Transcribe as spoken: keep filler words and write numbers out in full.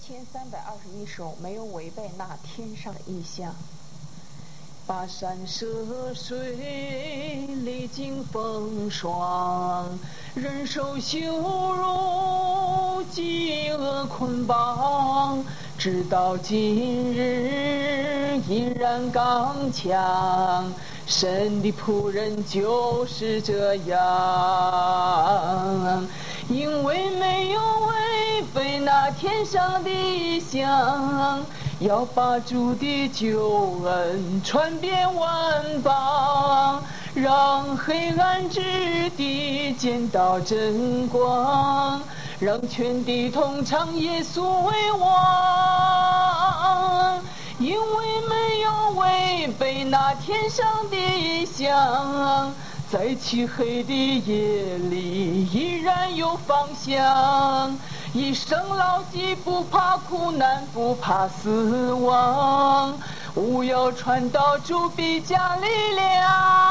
千三百二十一首没有违背那天上的意象。跋山涉水，历经风霜，忍受羞辱、饥饿捆绑，直到今日依然刚强。神的仆人就是这样，因为没有违背那天上的意象，要把主的救恩传遍万邦，让黑暗之地见到真光，让全地同唱耶稣为王。因为没有违背那天上的意象，在漆黑的夜里依然有方向，一生牢记，不怕苦难，不怕死亡，务要传道主必加力量。